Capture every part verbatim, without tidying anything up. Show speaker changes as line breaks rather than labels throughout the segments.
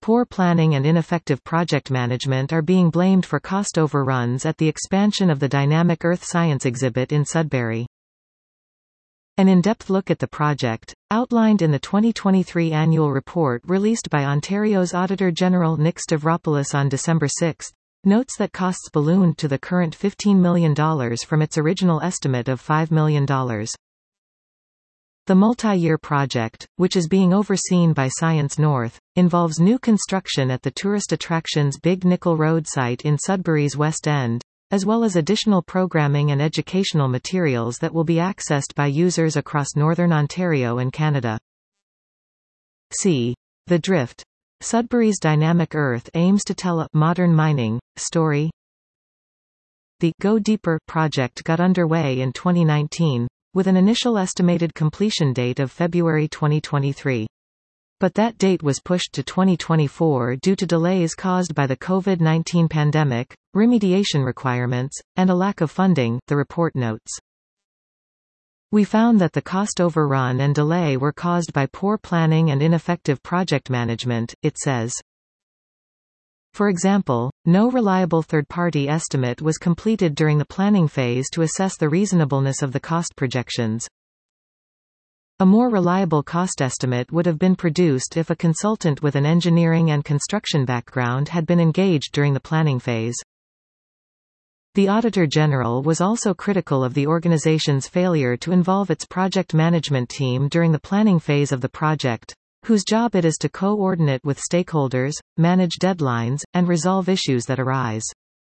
poor planning and ineffective project management are being blamed for cost overruns at the expansion of the Dynamic Earth Science exhibit in Sudbury. An in-depth look at the project, outlined in the twenty twenty-three annual report released by Ontario's Auditor General Nick Stavropoulos on December sixth, notes that costs ballooned to the current fifteen million dollars from its original estimate of five million dollars. The multi-year project, which is being overseen by Science North, involves new construction at the tourist attractions Big Nickel Road site in Sudbury's West End, as well as additional programming and educational materials that will be accessed by users across Northern Ontario and Canada. C. The Drift. Sudbury's Dynamic Earth aims to tell a modern mining story. The Go Deeper project got underway in twenty nineteen, with an initial estimated completion date of February twenty twenty-three. But that date was pushed to twenty twenty-four due to delays caused by the COVID nineteen pandemic, remediation requirements, and a lack of funding, the report notes. We found that the cost overrun and delay were caused by poor planning and ineffective project management, it says. For example, no reliable third-party estimate was completed during the planning phase to assess the reasonableness of the cost projections. A more reliable cost estimate would have been produced if a consultant with an engineering and construction background had been engaged during the planning phase. The Auditor General was also critical of the organization's failure to involve its project management team during the planning phase of the project, whose job it is to coordinate with stakeholders, manage deadlines, and resolve issues that arise.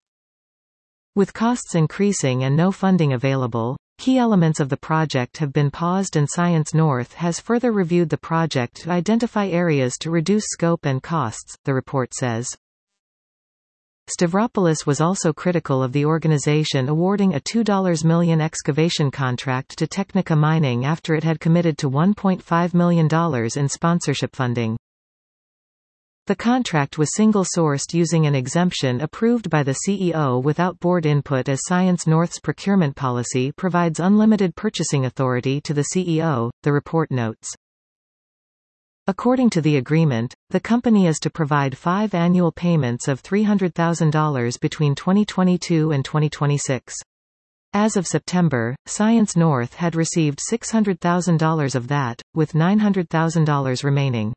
With costs increasing and no funding available, key elements of the project have been paused, and Science North has further reviewed the project to identify areas to reduce scope and costs, the report says. Stavropoulos was also critical of the organization awarding a two million dollars excavation contract to Technica Mining after it had committed to one point five million dollars in sponsorship funding. The contract was single-sourced using an exemption approved by the C E O without board input, as Science North's procurement policy provides unlimited purchasing authority to the C E O, the report notes. According to the agreement, the company is to provide five annual payments of three hundred thousand dollars between twenty twenty-two and twenty twenty-six. As of September, Science North had received six hundred thousand dollars of that, with nine hundred thousand dollars remaining.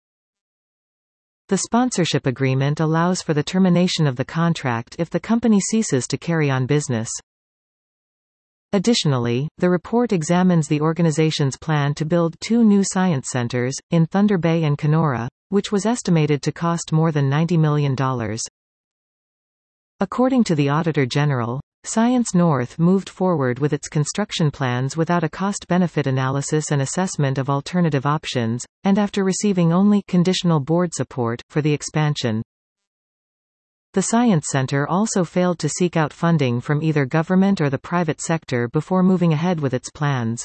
The sponsorship agreement allows for the termination of the contract if the company ceases to carry on business. Additionally, the report examines the organization's plan to build two new science centers, in Thunder Bay and Kenora, which was estimated to cost more than ninety million dollars. According to the Auditor General, Science North moved forward with its construction plans without a cost-benefit analysis and assessment of alternative options, and after receiving only conditional board support for the expansion. The Science Centre also failed to seek out funding from either government or the private sector before moving ahead with its plans.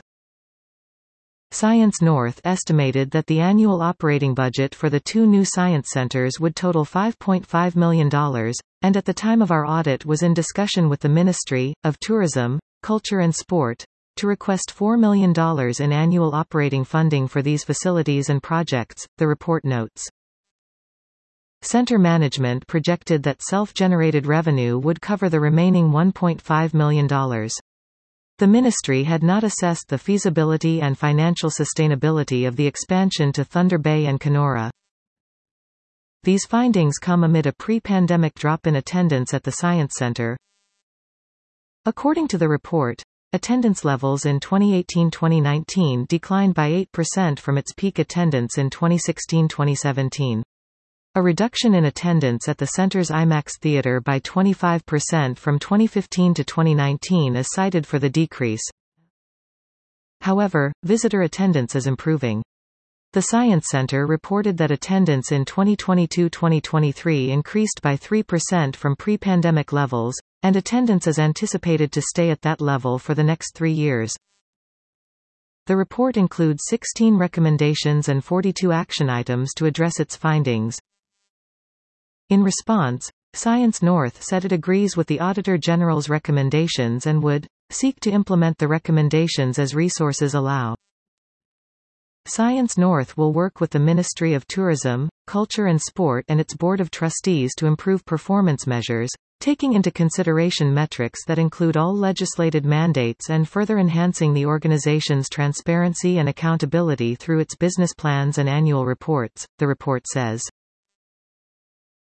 Science North estimated that the annual operating budget for the two new science centres would total five point five million dollars, and at the time of our audit was in discussion with the Ministry of Tourism, Culture and Sport, to request four million dollars in annual operating funding for these facilities and projects, the report notes. Centre management projected that self-generated revenue would cover the remaining one point five million dollars. The ministry had not assessed the feasibility and financial sustainability of the expansion to Thunder Bay and Kenora. These findings come amid a pre-pandemic drop in attendance at the Science Centre. According to the report, attendance levels in twenty eighteen to twenty nineteen declined by eight percent from its peak attendance in twenty sixteen to twenty seventeen. A reduction in attendance at the center's IMAX Theatre by twenty-five percent from twenty fifteen to twenty nineteen is cited for the decrease. However, visitor attendance is improving. The Science Centre reported that attendance in twenty twenty-two to twenty twenty-three increased by three percent from pre-pandemic levels, and attendance is anticipated to stay at that level for the next three years. The report includes sixteen recommendations and forty-two action items to address its findings. In response, Science North said it agrees with the Auditor General's recommendations and would seek to implement the recommendations as resources allow. Science North will work with the Ministry of Tourism, Culture and Sport and its Board of Trustees to improve performance measures, taking into consideration metrics that include all legislated mandates and further enhancing the organization's transparency and accountability through its business plans and annual reports, the report says.